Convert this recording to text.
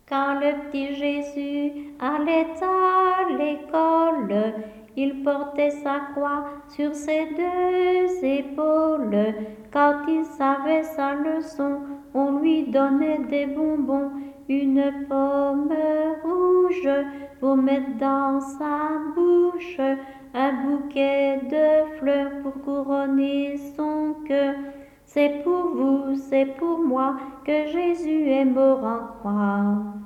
Quand le petit Jésus allait à l'école, il portait sa croix sur ses deux épaules. Quand il savait sa leçon, on lui donnait des bonbons, une pomme rouge pour mettre dans sa bouche, un bouquet de fleurs pour couronner son cœur. C'est pour vous, c'est pour moi que Jésus est mort en croix.